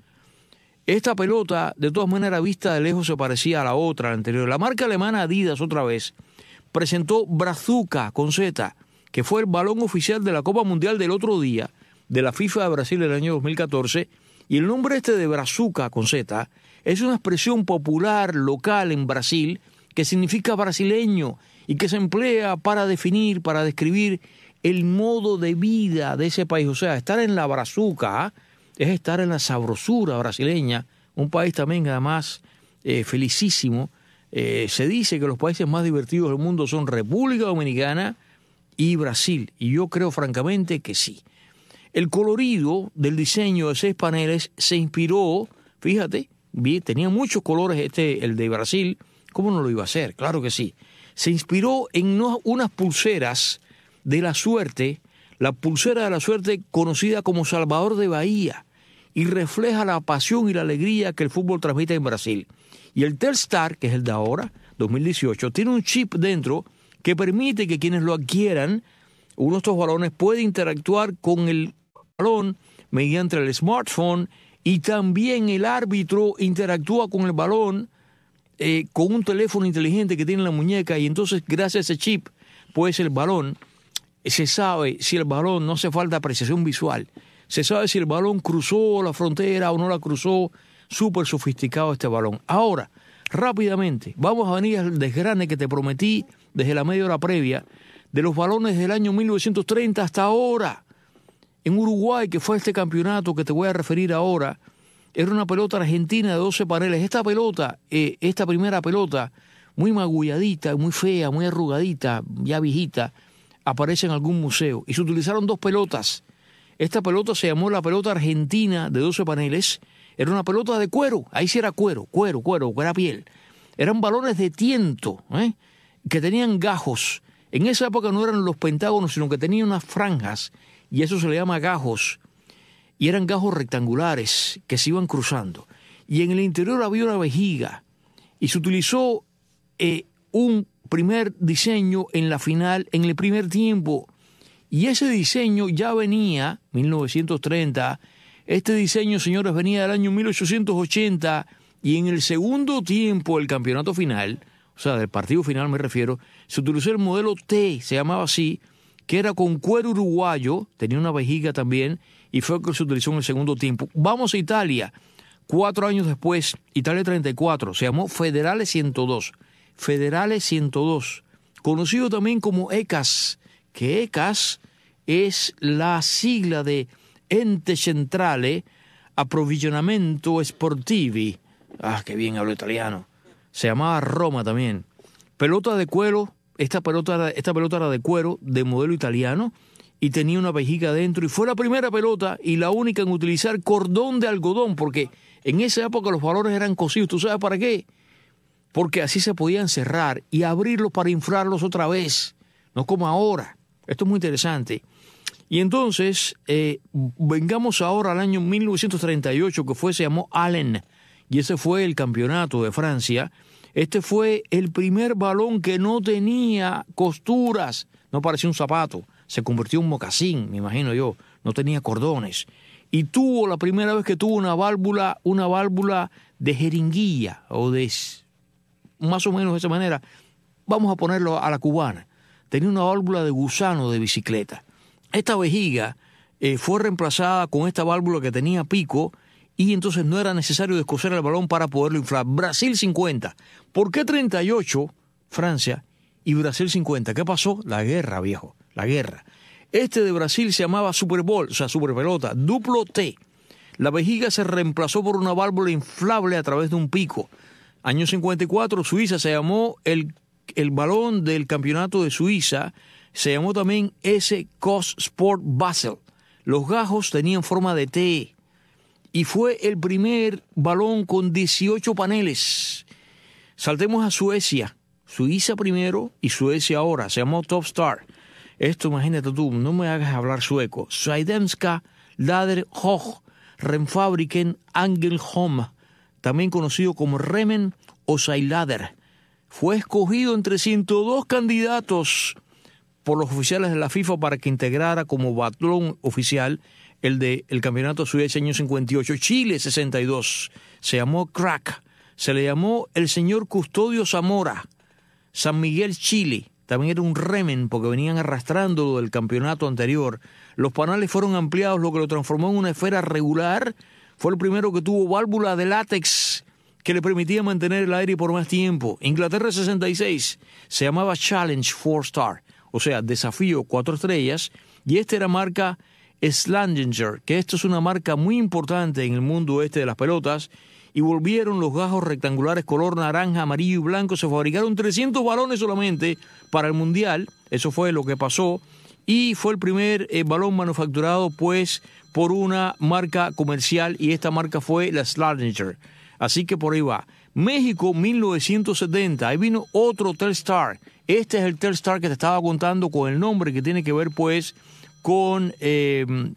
Esta pelota, de todas maneras, vista de lejos se parecía a la otra, la anterior. La marca alemana Adidas, otra vez, presentó Brazuca con Z, que fue el balón oficial de la Copa Mundial del otro día, de la FIFA de Brasil del año 2014, y el nombre de Brazuca con Z es una expresión popular local en Brasil que significa brasileño y que se emplea para definir, para describir el modo de vida de ese país. O sea, estar en la brazuca es estar en la sabrosura brasileña, un país también además felicísimo. Se dice que los países más divertidos del mundo son República Dominicana y Brasil, y yo creo francamente que sí. El colorido del diseño de 6 paneles se inspiró, fíjate, tenía muchos colores el de Brasil. ¿Cómo no lo iba a hacer? Claro que sí. Se inspiró en unas pulseras de la suerte, la pulsera de la suerte conocida como Salvador de Bahía, y refleja la pasión y la alegría que el fútbol transmite en Brasil. Y el Telstar, que es el de ahora, 2018, tiene un chip dentro que permite que quienes lo adquieran, uno de estos balones, puede interactuar con el balón mediante el smartphone, y también el árbitro interactúa con el balón con un teléfono inteligente que tiene en la muñeca, y entonces gracias a ese chip, pues el balón, se sabe si el balón, no hace falta apreciación visual, se sabe si el balón cruzó la frontera o no la cruzó. Súper sofisticado este balón. Ahora, rápidamente, vamos a venir al desgrane que te prometí desde la media hora previa, de los balones del año 1930 hasta ahora. En Uruguay, que fue este campeonato que te voy a referir ahora, era una pelota argentina de 12 paneles. Esta pelota, esta primera pelota, muy magulladita, muy fea, muy arrugadita, ya viejita, aparece en algún museo. Y se utilizaron 2 pelotas. Esta pelota se llamó la pelota argentina de 12 paneles. Era una pelota de cuero. Ahí sí era cuero, era piel. Eran balones de tiento, que tenían gajos. En esa época no eran los pentágonos, sino que tenían unas franjas, y eso se le llama gajos. Y eran gajos rectangulares que se iban cruzando. Y en el interior había una vejiga. Y se utilizó un primer diseño en la final, en el primer tiempo. Y ese diseño ya venía, 1930, este diseño, señores, venía del año 1880, y en el segundo tiempo del campeonato final, o sea, del partido final me refiero, se utilizó el modelo T, se llamaba así, que era con cuero uruguayo, tenía una vejiga también, y fue el que se utilizó en el segundo tiempo. Vamos a Italia, 4 años después, Italia 34, se llamó Federale 102, Federale 102, conocido también como ECAS, que ECAS es la sigla de Ente Centrale Approvvigionamento Sportivi. Ah, qué bien hablo italiano. Se llamaba Roma también. Pelota de cuero, esta pelota era de cuero, de modelo italiano, y tenía una vejiga adentro, y fue la primera pelota y la única en utilizar cordón de algodón, porque en esa época los balones eran cosidos. ¿Tú sabes para qué? Porque así se podían cerrar y abrirlos para inflarlos otra vez, no como ahora. Esto es muy interesante. Y entonces, vengamos ahora al año 1938, que se llamó Allen, y ese fue el campeonato de Francia. Este fue el primer balón que no tenía costuras, no parecía un zapato, se convirtió en un mocasín, me imagino yo, no tenía cordones. Y tuvo la primera vez que tuvo una válvula de jeringuilla, o de más o menos de esa manera, vamos a ponerlo a la cubana. Tenía una válvula de gusano de bicicleta. Esta vejiga fue reemplazada con esta válvula que tenía pico, y entonces no era necesario descoser el balón para poderlo inflar. Brasil 50. ¿Por qué 38 Francia y Brasil 50? ¿Qué pasó? La guerra, viejo, la guerra. Este de Brasil se llamaba Super Bowl, o sea, Super Pelota, duplo T. La vejiga se reemplazó por una válvula inflable a través de un pico. Año 54, Suiza se llamó el balón del campeonato de Suiza, se llamó también S-Cos Sport Basel. Los gajos tenían forma de T. Y fue el primer balón con 18 paneles. Saltemos a Suecia. Suiza primero y Suecia ahora. Se llamó Top Star. Esto, imagínate tú, no me hagas hablar sueco. Swedenska Lader Hoch Remfabriken Angelholm, también conocido como Remen o Seilader. Fue escogido entre 102 candidatos por los oficiales de la FIFA para que integrara como balón oficial el campeonato Suecia año 58. Chile 62, se llamó Crack, se le llamó el señor Custodio Zamora. San Miguel, Chile, también era un remen porque venían arrastrándolo del campeonato anterior. Los paneles fueron ampliados, lo que lo transformó en una esfera regular. Fue el primero que tuvo válvula de látex que le permitía mantener el aire por más tiempo. Inglaterra 66, se llamaba Challenge 4 Star, o sea, desafío 4 estrellas, y este era marca Slazenger, que esto es una marca muy importante en el mundo de las pelotas, y volvieron los gajos rectangulares color naranja, amarillo y blanco. Se fabricaron 300 balones solamente para el Mundial, eso fue lo que pasó, y fue el primer balón manufacturado pues por una marca comercial, y esta marca fue la Slazenger. Así que por ahí va. México 1970, ahí vino otro Telstar. Este es el Telstar que te estaba contando, con el nombre que tiene que ver pues con el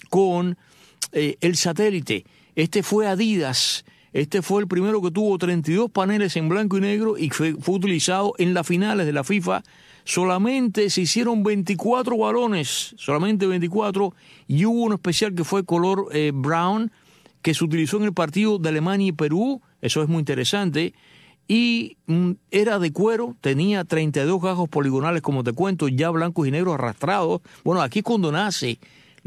satélite. Este fue Adidas. Este fue el primero que tuvo 32 paneles en blanco y negro y fue utilizado en las finales de la FIFA. Solamente se hicieron 24 balones, solamente 24, y hubo un especial que fue color brown, que se utilizó en el partido de Alemania y Perú. Eso es muy interesante. Y era de cuero, tenía 32 gajos poligonales, como te cuento, ya blancos y negros arrastrados. Bueno, aquí es cuando nace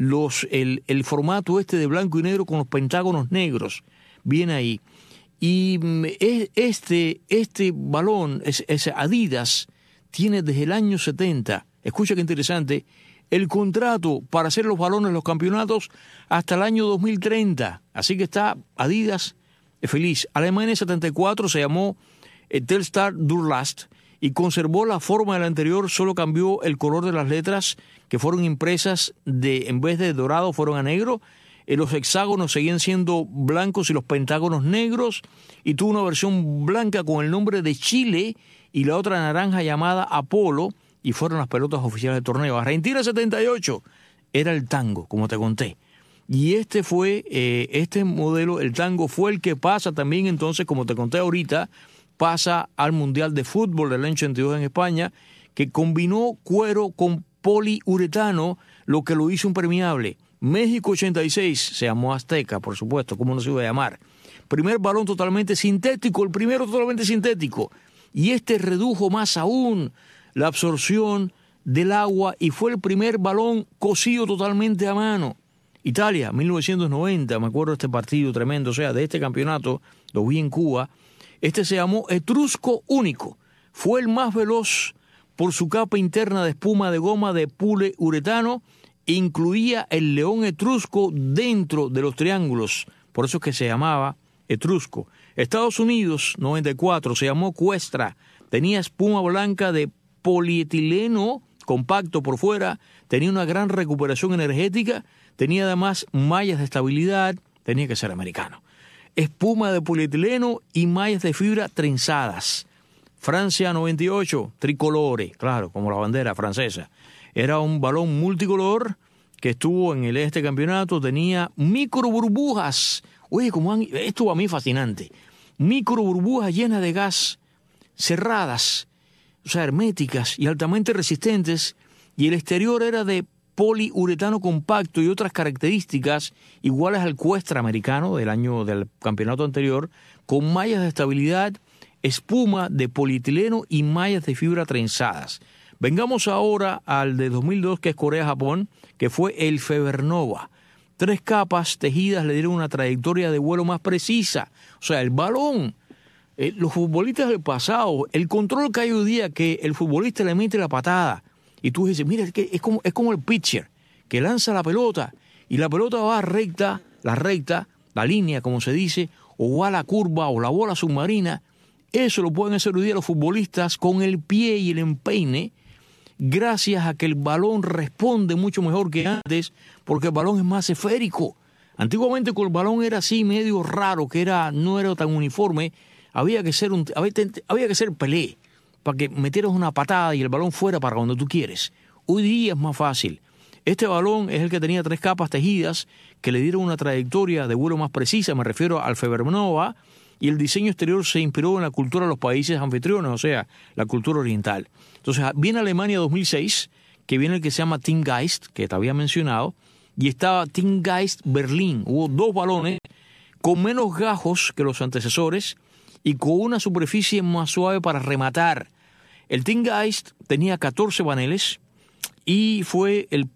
el formato de blanco y negro con los pentágonos negros. Viene ahí. Y este balón, ese Adidas, tiene desde el año 70, escucha qué interesante, el contrato para hacer los balones, los campeonatos, hasta el año 2030. Así que está Adidas feliz. Alemania 74 se llamó Telstar Durlast y conservó la forma del anterior, solo cambió el color de las letras, que fueron impresas en vez de dorado fueron a negro. Los hexágonos seguían siendo blancos y los pentágonos negros, y tuvo una versión blanca con el nombre de Chile y la otra naranja llamada Apolo, y fueron las pelotas oficiales del torneo. Argentina 78 era el tango, como te conté. Y este modelo, el tango, fue el que pasa también entonces, como te conté ahorita, pasa al Mundial de Fútbol del año 82 en España, que combinó cuero con poliuretano, lo que lo hizo impermeable. México 86, se llamó Azteca, por supuesto, ¿cómo no se iba a llamar? Primer balón totalmente sintético, el primero totalmente sintético. Y este redujo más aún la absorción del agua y fue el primer balón cosido totalmente a mano. Italia, 1990, me acuerdo de este partido tremendo, o sea, de este campeonato, lo vi en Cuba. Este se llamó Etrusco Único. Fue el más veloz por su capa interna de espuma de goma de poliuretano. Incluía el león etrusco dentro de los triángulos. Por eso es que se llamaba Etrusco. Estados Unidos, 94, se llamó Cuestra. Tenía espuma blanca de polietileno compacto por fuera. Tenía una gran recuperación energética. Tenía además mallas de estabilidad. Tenía que ser americano. Espuma de polietileno y mallas de fibra trenzadas. Francia 98, tricolore, claro, como la bandera francesa. Era un balón multicolor que estuvo en este campeonato, tenía micro burbujas. Oye, esto a mí fascinante. Micro burbujas llenas de gas, cerradas, o sea, herméticas y altamente resistentes, y el exterior era de poliuretano compacto y otras características iguales al Cuestra americano del campeonato anterior, con mallas de estabilidad, espuma de polietileno y mallas de fibra trenzadas. Vengamos ahora al de 2002, que es Corea-Japón, que fue el Febernova. 3 capas tejidas le dieron una trayectoria de vuelo más precisa. O sea, el balón, los futbolistas del pasado, el control que hay hoy día, que el futbolista le mete la patada, y tú dices, mira, es como el pitcher, que lanza la pelota, y la pelota va recta, la línea, como se dice, o va a la curva, o la bola submarina. Eso lo pueden hacer hoy día los futbolistas con el pie y el empeine, gracias a que el balón responde mucho mejor que antes, porque el balón es más esférico. Antiguamente, con el balón era así, medio raro, no era tan uniforme, había que ser Pelé, para que metieras una patada y el balón fuera para donde tú quieres. Hoy día es más fácil. Este balón es el que tenía 3 capas tejidas que le dieron una trayectoria de vuelo más precisa, me refiero al Febernova, y el diseño exterior se inspiró en la cultura de los países anfitriones, o sea, la cultura oriental. Entonces, viene Alemania 2006, que viene el que se llama Team Geist, que te había mencionado, y estaba Team Geist Berlín. Hubo 2 balones con menos gajos que los antecesores y con una superficie más suave para rematar. El Team Geist tenía 14 paneles y fue el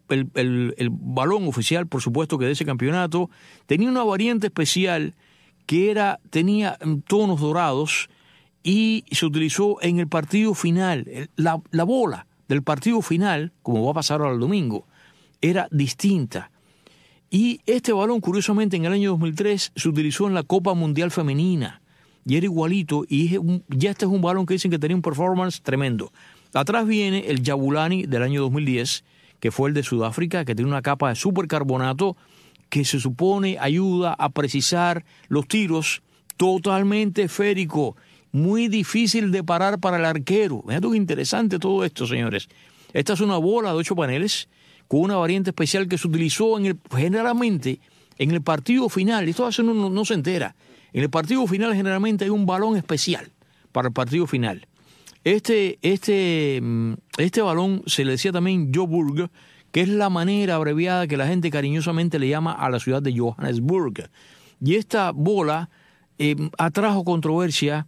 balón oficial, por supuesto, que de ese campeonato. Tenía una variante especial que tenía tonos dorados y se utilizó en el partido final. La bola del partido final, como va a pasar ahora el domingo, era distinta. Y este balón, curiosamente, en el año 2003 se utilizó en la Copa Mundial Femenina y era igualito, y ya este es un balón que dicen que tenía un performance tremendo. Atrás viene el Jabulani del año 2010, que fue el de Sudáfrica, que tiene una capa de supercarbonato que se supone ayuda a precisar los tiros, totalmente esférico, muy difícil de parar para el arquero. Vean qué interesante todo esto, señores. Esta es una bola de 8 paneles con una variante especial que se utilizó generalmente en el partido final. Esto a veces uno no se entera. En el partido final generalmente hay un balón especial para el partido final. Este balón se le decía también Joburg, que es la manera abreviada que la gente cariñosamente le llama a la ciudad de Johannesburg. Y esta bola atrajo controversia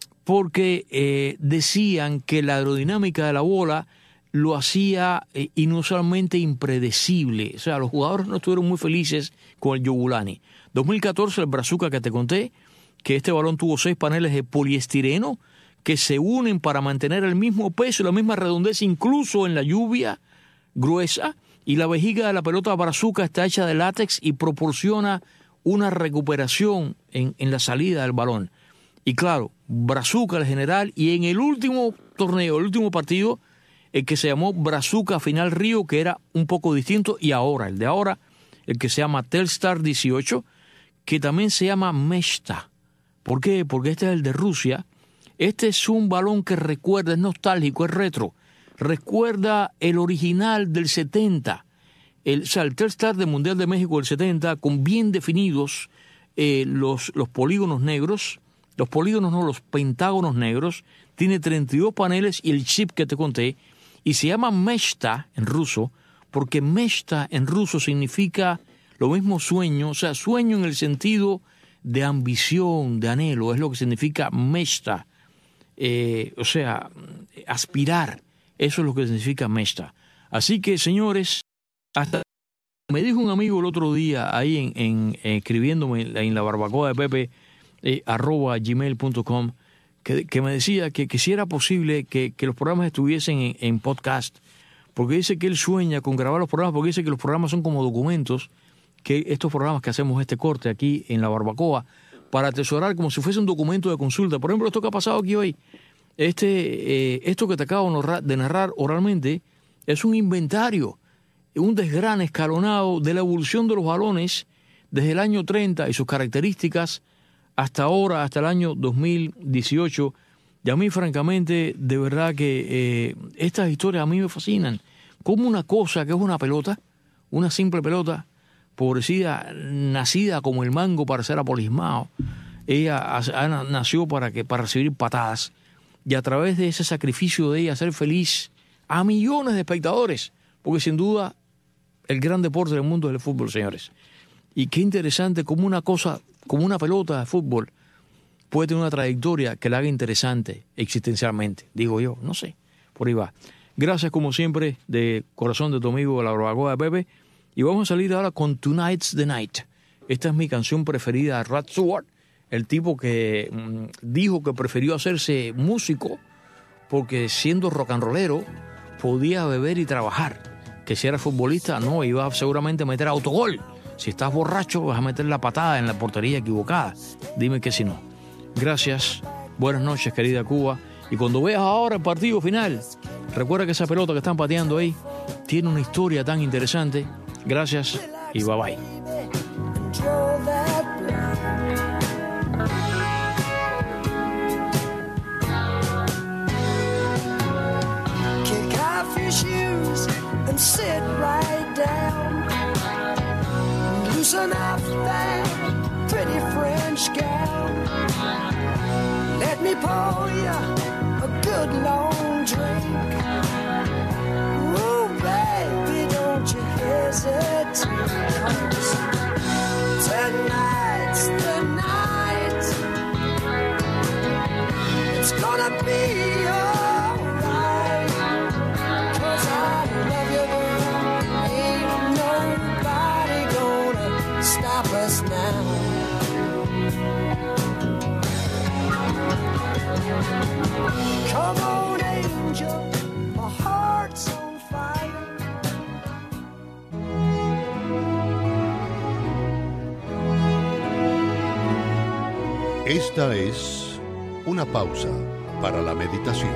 porque decían que la aerodinámica de la bola lo hacía inusualmente impredecible. O sea, los jugadores no estuvieron muy felices con el Jabulani. 2014, el Brazuca que te conté, que este balón tuvo 6 paneles de poliestireno que se unen para mantener el mismo peso y la misma redondez incluso en la lluvia gruesa, y la vejiga de la pelota Brazuca está hecha de látex y proporciona una recuperación en la salida del balón. Y claro, Brazuca el general, y en el último torneo, el último partido, el que se llamó Brazuca Final Río, que era un poco distinto, y ahora, el de ahora, el que se llama Telstar 18, que también se llama Meshta. ¿Por qué? Porque este es el de Rusia. Este es un balón que recuerda, es nostálgico, es retro. Recuerda el original del 70, el Telstar del Mundial de México del 70, con bien definidos los polígonos negros los polígonos no, los pentágonos negros, tiene 32 paneles y el chip que te conté, y se llama Meshta en ruso, porque Meshta en ruso significa lo mismo sueño, o sea, sueño en el sentido de ambición, de anhelo, es lo que significa Meshta, o sea, aspirar, eso es lo que significa Meshta. Así que, señores, hasta me dijo un amigo el otro día ahí escribiéndome en la barbacoa de Pepe, @gmail.com, que me decía que si era posible que los programas estuviesen en podcast, porque dice que él sueña con grabar los programas, porque dice que los programas son como documentos, que estos programas que hacemos este corte aquí en la barbacoa, para atesorar como si fuese un documento de consulta. Por ejemplo, esto que ha pasado aquí hoy, esto que te acabo de narrar oralmente, es un inventario, un desgrane escalonado de la evolución de los balones desde el año 30 y sus características hasta ahora, hasta el año 2018. Y a mí, francamente, de verdad que estas historias a mí me fascinan. Como una cosa que es una pelota, una simple pelota, pobrecida, nacida como el mango para ser apolismado, ella nació para recibir patadas, y a través de ese sacrificio de ella hacer feliz a millones de espectadores, porque sin duda el gran deporte del mundo es el fútbol, señores. Y qué interesante como una cosa, como una pelota de fútbol, puede tener una trayectoria que la haga interesante existencialmente, digo yo, no sé, por ahí va. Gracias como siempre, de corazón de tu amigo la barbacoa de Pepe, y vamos a salir ahora con Tonight's the Night. Esta es mi canción preferida de Rod Stewart, el tipo que dijo que prefirió hacerse músico porque siendo rock and rollero podía beber y trabajar, que si era futbolista no, iba seguramente a meter autogol. Si estás borracho vas a meter la patada en la portería equivocada, dime que si no. Gracias, buenas noches querida Cuba, y cuando veas ahora el partido final, recuerda que esa pelota que están pateando ahí tiene una historia tan interesante. Gracias y bye bye. Kick off your shoes and sit right down. Loosen up that pretty French gown. Let me pour you a good long drink. Ooh, baby, don't you hesitate. Tonight's the night. It's gonna be alright. 'Cause I love you, girl. Ain't nobody gonna stop us now. Come on, angel, my heart's on fire. Esta es una pausa para la meditación.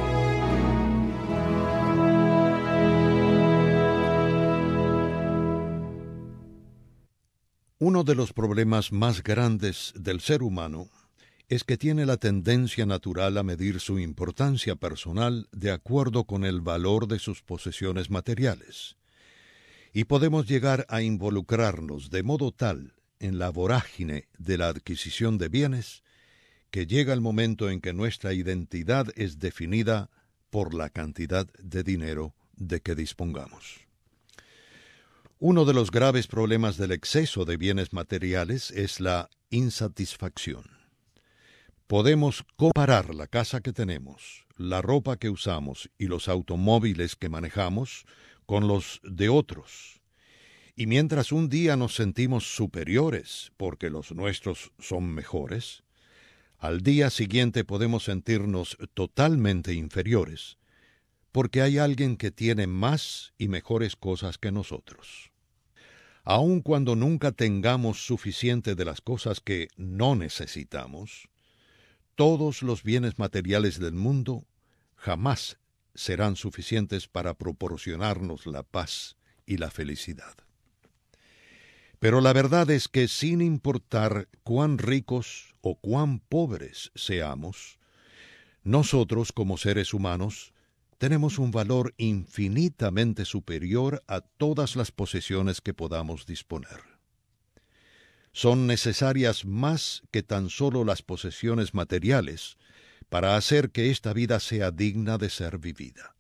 Uno de los problemas más grandes del ser humano es que tiene la tendencia natural a medir su importancia personal de acuerdo con el valor de sus posesiones materiales. Y podemos llegar a involucrarnos de modo tal en la vorágine de la adquisición de bienes que llega el momento en que nuestra identidad es definida por la cantidad de dinero de que dispongamos. Uno de los graves problemas del exceso de bienes materiales es la insatisfacción. Podemos comparar la casa que tenemos, la ropa que usamos y los automóviles que manejamos con los de otros. Y mientras un día nos sentimos superiores porque los nuestros son mejores, al día siguiente podemos sentirnos totalmente inferiores porque hay alguien que tiene más y mejores cosas que nosotros. Aun cuando nunca tengamos suficiente de las cosas que no necesitamos, todos los bienes materiales del mundo jamás serán suficientes para proporcionarnos la paz y la felicidad. Pero la verdad es que sin importar cuán ricos o cuán pobres seamos, nosotros como seres humanos tenemos un valor infinitamente superior a todas las posesiones que podamos disponer. son necesarias más que tan solo las posesiones materiales para hacer que esta vida sea digna de ser vivida.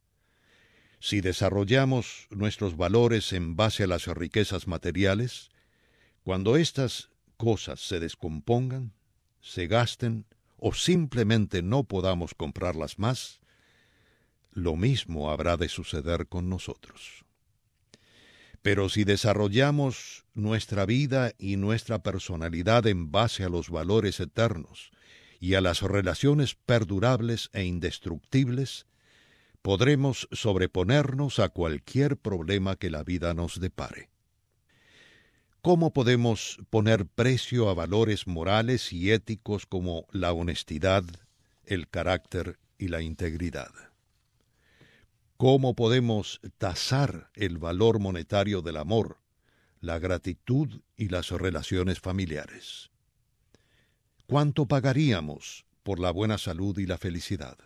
Si desarrollamos nuestros valores en base a las riquezas materiales, cuando estas cosas se descompongan, se gasten o simplemente no podamos comprarlas más, lo mismo habrá de suceder con nosotros. Pero si desarrollamos nuestra vida y nuestra personalidad en base a los valores eternos y a las relaciones perdurables e indestructibles, podremos sobreponernos a cualquier problema que la vida nos depare. ¿Cómo podemos poner precio a valores morales y éticos como la honestidad, el carácter y la integridad? ¿Cómo podemos tasar el valor monetario del amor, la gratitud y las relaciones familiares? ¿Cuánto pagaríamos por la buena salud y la felicidad?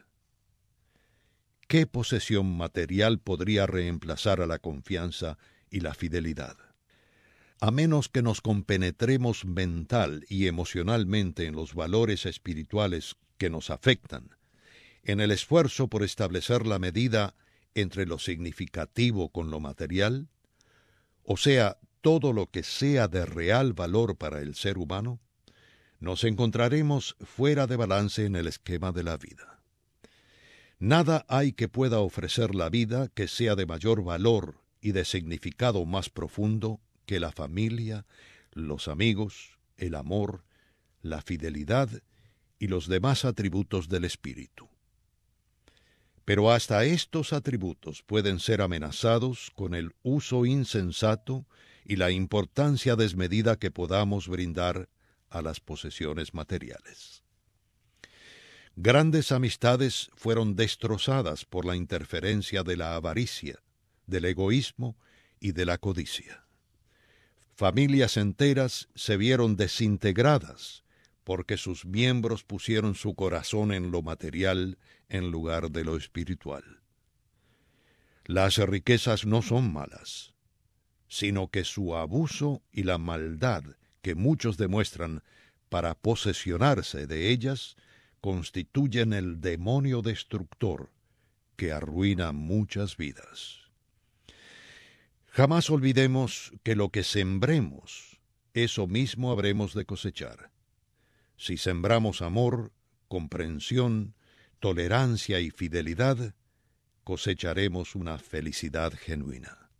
¿Qué posesión material podría reemplazar a la confianza y la fidelidad? A menos que nos compenetremos mental y emocionalmente en los valores espirituales que nos afectan, en el esfuerzo por establecer la medida entre lo significativo con lo material, o sea, todo lo que sea de real valor para el ser humano, nos encontraremos fuera de balance en el esquema de la vida. Nada hay que pueda ofrecer la vida que sea de mayor valor y de significado más profundo que la familia, los amigos, el amor, la fidelidad y los demás atributos del espíritu. Pero hasta estos atributos pueden ser amenazados con el uso insensato y la importancia desmedida que podamos brindar a las posesiones materiales. Grandes amistades fueron destrozadas por la interferencia de la avaricia, del egoísmo y de la codicia. Familias enteras se vieron desintegradas porque sus miembros pusieron su corazón en lo material en lugar de lo espiritual. Las riquezas no son malas, sino que su abuso y la maldad que muchos demuestran para posesionarse de ellas constituyen el demonio destructor que arruina muchas vidas. Jamás olvidemos que lo que sembremos, eso mismo habremos de cosechar. Si sembramos amor, comprensión, tolerancia y fidelidad, cosecharemos una felicidad genuina.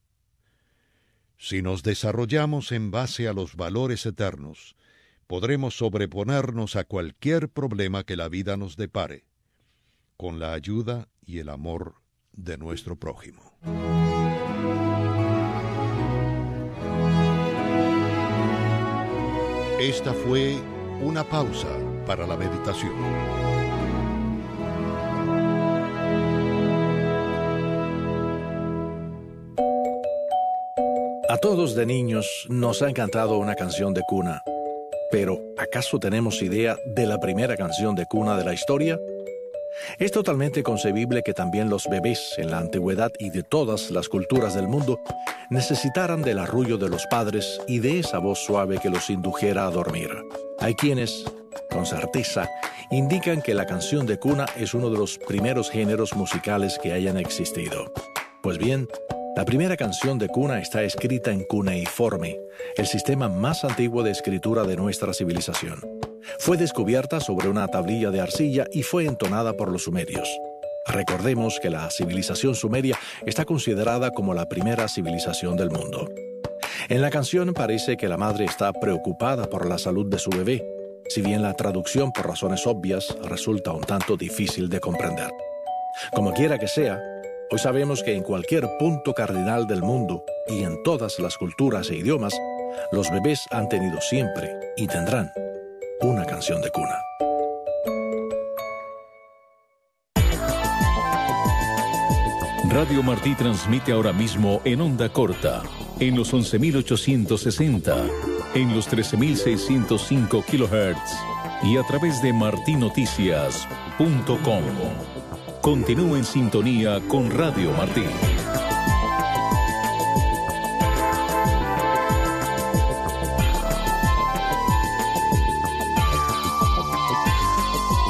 Si nos desarrollamos en base a los valores eternos, podremos sobreponernos a cualquier problema que la vida nos depare, con la ayuda y el amor de nuestro prójimo. Esta fue una pausa para la meditación. A todos de niños nos ha encantado una canción de cuna. Pero, ¿acaso tenemos idea de la primera canción de cuna de la historia? Es totalmente concebible que también los bebés en la antigüedad y de todas las culturas del mundo necesitaran del arrullo de los padres y de esa voz suave que los indujera a dormir. Hay quienes, con certeza, indican que la canción de cuna es uno de los primeros géneros musicales que hayan existido. Pues bien, la primera canción de cuna está escrita en cuneiforme, el sistema más antiguo de escritura de nuestra civilización. Fue descubierta sobre una tablilla de arcilla y fue entonada por los sumerios. Recordemos que la civilización sumeria está considerada como la primera civilización del mundo. En la canción parece que la madre está preocupada por la salud de su bebé, si bien la traducción por razones obvias resulta un tanto difícil de comprender. Como quiera que sea, hoy sabemos que en cualquier punto cardinal del mundo y en todas las culturas e idiomas, los bebés han tenido siempre y tendrán una canción de cuna. Radio Martí transmite ahora mismo en onda corta, en los 11.860, en los 13.605 kHz y a través de martinoticias.com. Continúe en sintonía con Radio Martí.